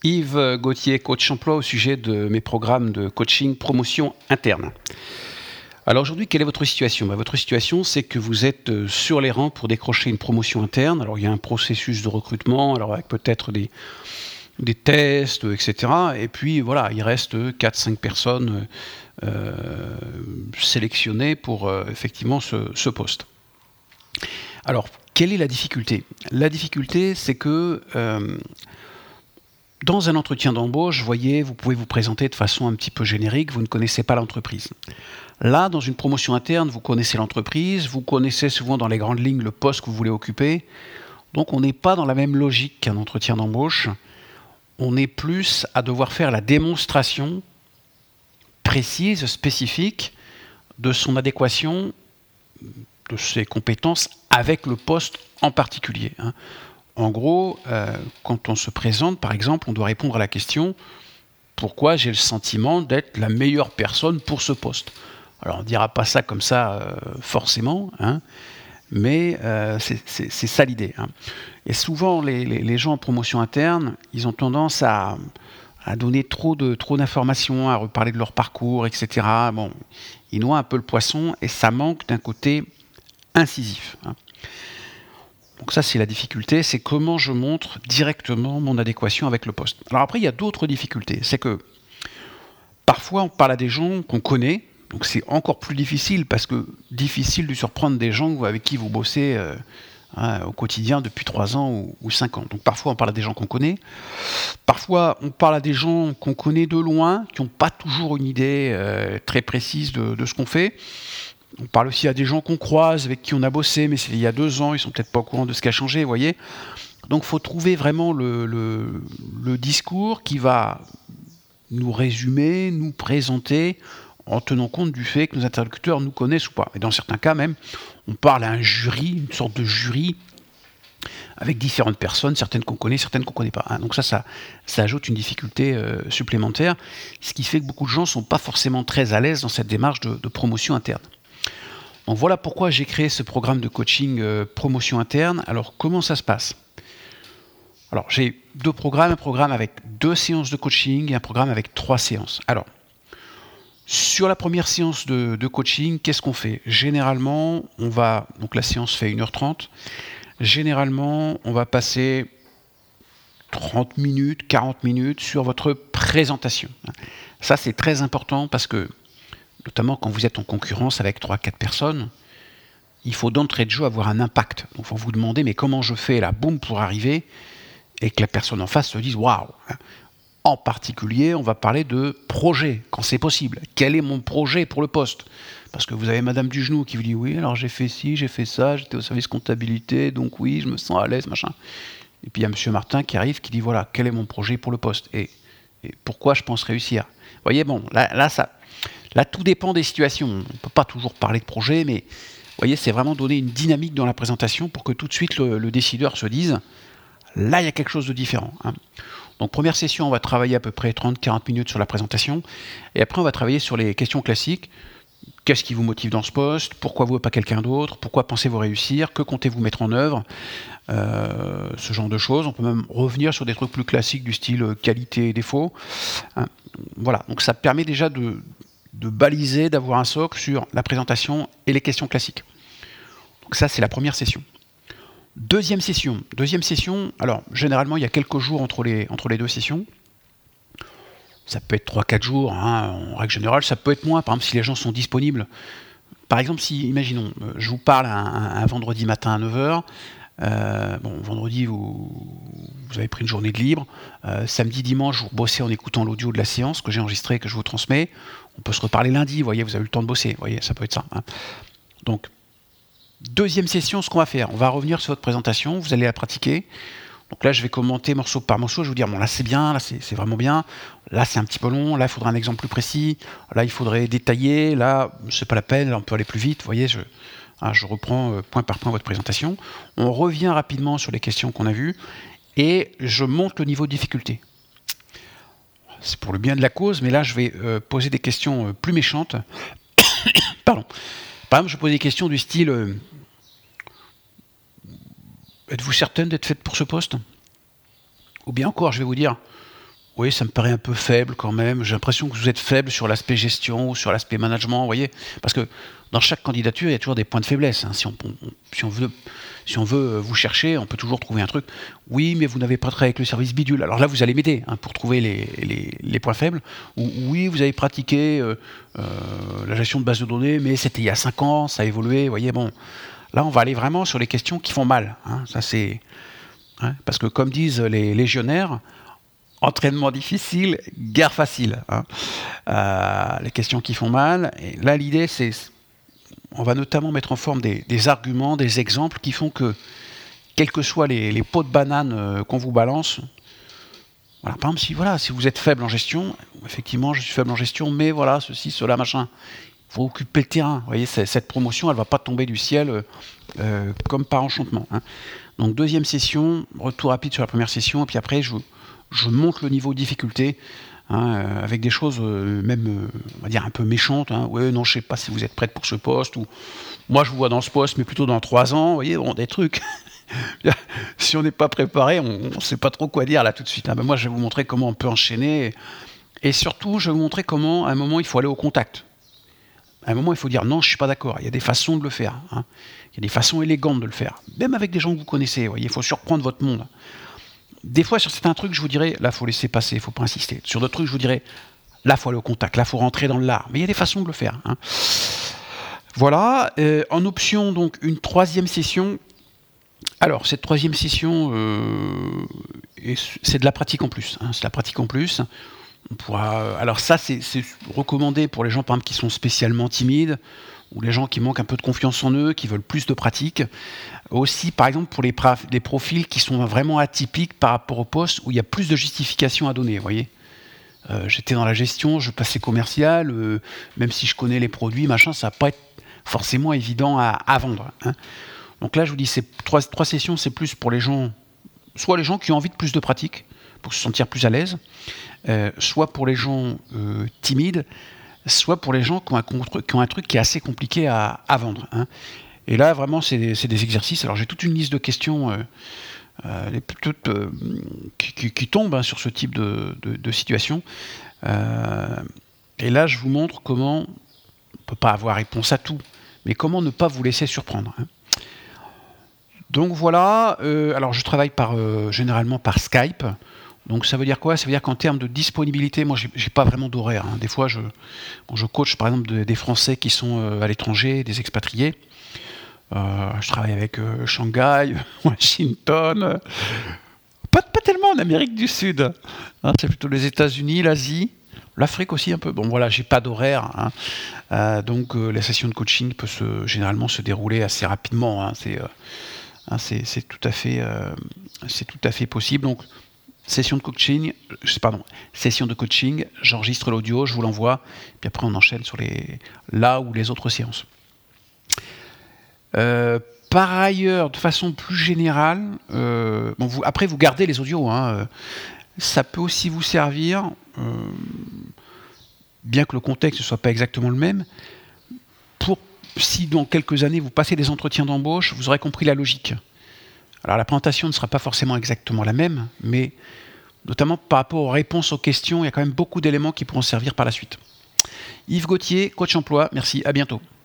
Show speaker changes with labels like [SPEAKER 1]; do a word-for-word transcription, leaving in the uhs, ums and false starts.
[SPEAKER 1] Yves Gauthier, coach emploi, au sujet de mes programmes de coaching promotion interne. Alors aujourd'hui, quelle est votre situation ? Ben, votre situation, c'est que vous êtes sur les rangs pour décrocher une promotion interne. Alors il y a un processus de recrutement, alors avec peut-être des, des tests, et cetera. Et puis voilà, il reste quatre cinq personnes euh, sélectionnées pour euh, effectivement ce, ce poste. Alors, quelle est la difficulté ? La difficulté, c'est que euh, dans un entretien d'embauche, voyez, vous pouvez vous présenter de façon un petit peu générique, vous ne connaissez pas l'entreprise. Là, dans une promotion interne, vous connaissez l'entreprise, vous connaissez souvent dans les grandes lignes le poste que vous voulez occuper. Donc, on n'est pas dans la même logique qu'un entretien d'embauche. On est plus à devoir faire la démonstration précise, spécifique, de son adéquation, de ses compétences avec le poste en particulier. Hein. En gros, euh, quand on se présente, par exemple, on doit répondre à la question « Pourquoi j'ai le sentiment d'être la meilleure personne pour ce poste ?» Alors, on ne dira pas ça comme ça euh, forcément, hein, mais euh, c'est, c'est, c'est ça l'idée. Hein. Et souvent, les, les, les gens en promotion interne, ils ont tendance à, à donner trop, de, trop d'informations, à reparler de leur parcours, et cetera. Bon, ils noient un peu le poisson et ça manque d'un côté incisif. Hein. Donc ça, c'est la difficulté, c'est comment je montre directement mon adéquation avec le poste. Alors après, il y a d'autres difficultés. C'est que parfois, on parle à des gens qu'on connaît, donc c'est encore plus difficile, parce que difficile de surprendre des gens avec qui vous bossez euh, hein, au quotidien depuis trois ans ou, ou cinq ans. Donc parfois, on parle à des gens qu'on connaît. Parfois, on parle à des gens qu'on connaît de loin, qui n'ont pas toujours une idée euh, très précise de, de ce qu'on fait. On parle aussi à des gens qu'on croise, avec qui on a bossé, mais c'est il y a deux ans, ils sont peut-être pas au courant de ce qui a changé, vous voyez. Donc il faut trouver vraiment le, le, le discours qui va nous résumer, nous présenter, en tenant compte du fait que nos interlocuteurs nous connaissent ou pas. Et dans certains cas même, on parle à un jury, une sorte de jury, avec différentes personnes, certaines qu'on connaît, certaines qu'on ne connaît pas. Hein. Donc ça, ça, ça ajoute une difficulté euh, supplémentaire, ce qui fait que beaucoup de gens ne sont pas forcément très à l'aise dans cette démarche de, de promotion interne. Donc voilà pourquoi j'ai créé ce programme de coaching euh, promotion interne. Alors comment ça se passe ? Alors j'ai deux programmes, un programme avec deux séances de coaching et un programme avec trois séances. Alors sur la première séance de, de coaching, qu'est-ce qu'on fait ? Généralement, on va, donc la séance fait une heure trente, généralement on va passer trente minutes, quarante minutes sur votre présentation. Ça c'est très important parce que notamment quand vous êtes en concurrence avec trois quatre personnes, il faut d'entrée de jeu avoir un impact. Donc il faut vous demander, mais comment je fais là, boum, pour arriver, et que la personne en face se dise, waouh. En particulier, on va parler de projet, quand c'est possible. Quel est mon projet pour le poste ? Parce que vous avez Madame Dugenou qui vous dit, oui, alors j'ai fait ci, j'ai fait ça, j'étais au service comptabilité, donc oui, je me sens à l'aise, machin. Et puis il y a Monsieur Martin qui arrive, qui dit, voilà, quel est mon projet pour le poste ? Et, et pourquoi je pense réussir ? Vous voyez, bon, là, là ça... Là, tout dépend des situations. On ne peut pas toujours parler de projet, mais vous voyez, c'est vraiment donner une dynamique dans la présentation pour que tout de suite le, le décideur se dise « là, il y a quelque chose de différent hein. ». Donc, première session, on va travailler à peu près trente à quarante minutes sur la présentation. Et après, on va travailler sur les questions classiques. Qu'est-ce qui vous motive dans ce poste ? Pourquoi vous et pas quelqu'un d'autre ? Pourquoi pensez-vous réussir ? Que comptez-vous mettre en œuvre ? euh, Ce genre de choses. On peut même revenir sur des trucs plus classiques du style qualité et défaut. Hein. Voilà, donc ça permet déjà de... de baliser, d'avoir un socle sur la présentation et les questions classiques. Donc ça, c'est la première session. Deuxième session. Deuxième session, alors, généralement, il y a quelques jours entre les, entre les deux sessions. Ça peut être trois à quatre jours, hein, en règle générale, ça peut être moins, par exemple, si les gens sont disponibles. Par exemple, si, imaginons, je vous parle un, un vendredi matin à neuf heures, Euh, bon, vendredi, vous, vous avez pris une journée de libre. Euh, samedi, dimanche, vous bossez en écoutant l'audio de la séance que j'ai enregistrée et que je vous transmets. On peut se reparler lundi, vous voyez, vous avez eu le temps de bosser. Vous voyez, ça peut être ça. Hein. Donc, deuxième session, ce qu'on va faire, on va revenir sur votre présentation, vous allez la pratiquer. Donc là, je vais commenter morceau par morceau, je vais vous dire, bon, là, c'est bien, là, c'est, c'est vraiment bien. Là, c'est un petit peu long, là, il faudra un exemple plus précis. Là, il faudrait détailler. Là, c'est pas la peine, là, on peut aller plus vite. Vous voyez, je... Ah, je reprends euh, point par point votre présentation. On revient rapidement sur les questions qu'on a vues et je monte le niveau de difficulté. C'est pour le bien de la cause, mais là, je vais euh, poser des questions euh, plus méchantes. Pardon. Par exemple, je pose des questions du style euh, êtes-vous certaine d'être faite pour ce poste ? Ou bien encore, je vais vous dire oui, ça me paraît un peu faible quand même. J'ai l'impression que vous êtes faible sur l'aspect gestion ou sur l'aspect management, vous voyez. Parce que dans chaque candidature, il y a toujours des points de faiblesse. Hein. Si on, on, si on veut, si on veut vous chercher, on peut toujours trouver un truc. Oui, mais vous n'avez pas travaillé avec le service bidule. Alors là, vous allez m'aider hein, pour trouver les, les, les points faibles. Ou oui, vous avez pratiqué euh, euh, la gestion de base de données, mais c'était il y a cinq ans, ça a évolué. Vous voyez, bon, là, on va aller vraiment sur les questions qui font mal. Hein. Ça, c'est hein, parce que comme disent les légionnaires, entraînement difficile, guerre facile. Hein. Euh, les questions qui font mal. Et là, l'idée, c'est, on va notamment mettre en forme des, des arguments, des exemples qui font que, quels que soient les, les pots de banane euh, qu'on vous balance, voilà, par exemple, si, voilà, si vous êtes faible en gestion, effectivement, je suis faible en gestion, mais voilà, ceci, cela, machin. Il faut occuper le terrain. Vous voyez, cette promotion, elle ne va pas tomber du ciel euh, comme par enchantement. Hein. Donc, deuxième session, retour rapide sur la première session, et puis après, je je monte le niveau de difficulté hein, euh, avec des choses euh, même euh, on va dire un peu méchantes. Hein. Ouais, non, je sais pas si vous êtes prête pour ce poste ou moi je vous vois dans ce poste, mais plutôt dans trois ans. Vous voyez, bon, des trucs. Si on n'est pas préparé, on ne sait pas trop quoi dire là tout de suite. Hein. Ben, moi, je vais vous montrer comment on peut enchaîner et surtout, je vais vous montrer comment à un moment il faut aller au contact. À un moment, il faut dire non, je suis pas d'accord. Il y a des façons de le faire. Hein. Il y a des façons élégantes de le faire, même avec des gens que vous connaissez. Vous voyez, il faut surprendre votre monde. Des fois, sur certains trucs, je vous dirais, là, il faut laisser passer, il ne faut pas insister. Sur d'autres trucs, je vous dirais, là, il faut aller au contact, là, il faut rentrer dans l'art. Mais il y a des façons de le faire. Hein. Voilà. Euh, en option, donc, une troisième session. Alors, cette troisième session, euh, c'est de la pratique en plus. Hein, c'est de la pratique en plus. On pourra, alors ça, c'est recommandé pour les gens, par exemple, qui sont spécialement timides, ou les gens qui manquent un peu de confiance en eux, qui veulent plus de pratique. Aussi, par exemple, pour les, les profils qui sont vraiment atypiques par rapport au poste où il y a plus de justification à donner, vous voyez. Euh, J'étais dans la gestion, je passais commercial, euh, même si je connais les produits, machin, ça va pas être forcément évident à, à vendre. Hein. Donc là, je vous dis, ces trois, trois sessions, c'est plus pour les gens, soit les gens qui ont envie de plus de pratique, pour se sentir plus à l'aise, euh, soit pour les gens euh, timides, soit pour les gens qui ont un, qui ont un truc qui est assez compliqué à, à vendre. Hein. Et là, vraiment, c'est des, des exercices. Alors, j'ai toute une liste de questions euh, euh, les, toutes, euh, qui, qui, qui tombent hein, sur ce type de, de, de situation. Euh, et là, je vous montre comment, on ne peut pas avoir réponse à tout, mais comment ne pas vous laisser surprendre. Hein. Donc voilà, euh, alors je travaille par, euh, généralement par Skype. Donc ça veut dire quoi? Ça veut dire qu'en termes de disponibilité, moi j'ai pas vraiment d'horaire. Hein. Des fois, je, quand je coach par exemple de, des Français qui sont euh, à l'étranger, des expatriés, euh, je travaille avec euh, Shanghai, Washington, euh, pas, pas tellement en Amérique du Sud. Hein, c'est plutôt les États-Unis, l'Asie, l'Afrique aussi un peu. Bon voilà, j'ai pas d'horaire. Hein. Euh, donc euh, la session de coaching peut se, généralement se dérouler assez rapidement. Hein. C'est euh, hein, c'est tout à fait, euh, c'est tout à fait possible. Donc session de coaching, pardon, session de coaching, j'enregistre l'audio, je vous l'envoie, puis après on enchaîne sur les là ou les autres séances. Euh, par ailleurs, de façon plus générale, euh, bon, vous, après vous gardez les audios, hein, euh, ça peut aussi vous servir, euh, bien que le contexte ne soit pas exactement le même, pour si dans quelques années vous passez des entretiens d'embauche, vous aurez compris la logique. Alors la présentation ne sera pas forcément exactement la même, mais notamment par rapport aux réponses aux questions, il y a quand même beaucoup d'éléments qui pourront servir par la suite. Yves Gauthier, coach emploi, merci, à bientôt.